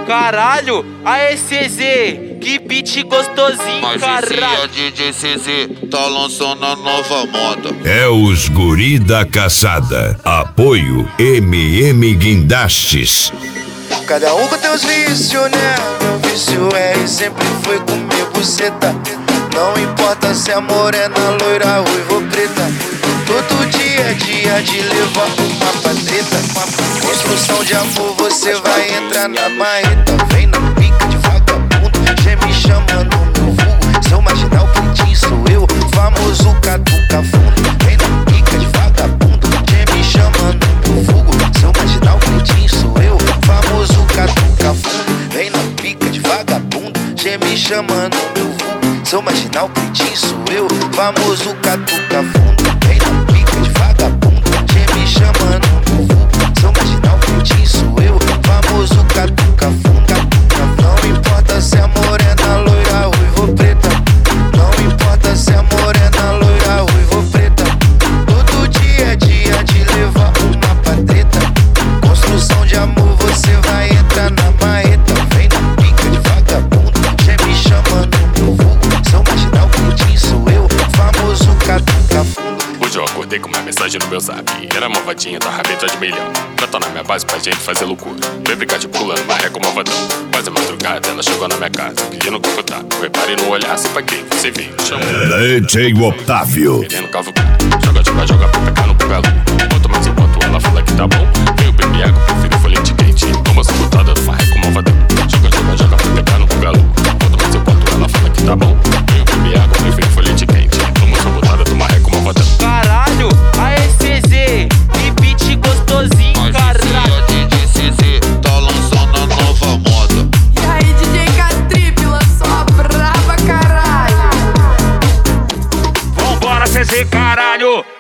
Caralho, aê CZ, que beat gostosinho, Mas caralho. esse é DJ CZ, tá lançando a nova moda. É os guri da caçada. Apoio MM Guindastes. Cada um com teus vícios, né? Meu vício é e sempre foi comer buceta. Não importa se é morena, loira, ruiva ou preta. Todo dia é dia de levar uma pra treta. Construção de amor, você vai entrar na marreta. Vem na pica de vagabundo, já me chama no meu vulgo. Seu marginal pretinho sou eu, famoso catuca fundo. Vem na pica de vagabundo, já me chama no meu vulgo. Seu marginal pretinho sou eu, famoso catuca fundo. Vem na pica de vagabundo, já me chama no meu vulgo. Seu marginal pretinho sou eu, famoso catuca fundo. Vem na pica de vagabundo, já me chama no meu vulgo. Seu marginal pretinho sou eu, famoso catuca fundo. Não importa se é morena, loira, ruiva ou preta. Não importa se é morena, loira, ruiva ou preta. Todo dia é dia de levar uma pra treta. Construção de amor, você vai entrar na marreta. Vem na pica de vagabundo, já me chama no meu vulgo. Seu marginal pretinho sou eu, famoso catuca fundo. Hoje eu acordei com uma mensagem no meu zap. Era uma vatinha da rabeta de milhão. Já tá na minha base pra gente fazer loucura. Vem brincar de pulando, marreca como avadão. Quase madrugada, ela chegou na minha casa pedindo que eu tá. Repare no olhar, se pra quem você veio. Chamou DJ Otávio. querendo cavucar. Joga pra pegar no bugalo. Quanto mais eu boto, ela fala que tá bom. Veio beber água, prefiro folhete quente. Toma essa botada do marreca como avadão. Joga pra pegar no bugalo. Quanto mais eu boto, ela fala que tá bom. Veio beber água, prefiro folhete quente. Toma essa botada do marreca como avadão. Caralho, aê CZ, que beat gostosinho, Mas caralho. esse é DJ CZ, tá lançando a nova moda. E aí, DJ K-Trip, lançou a braba, caralho. Vambora CZ, caralho.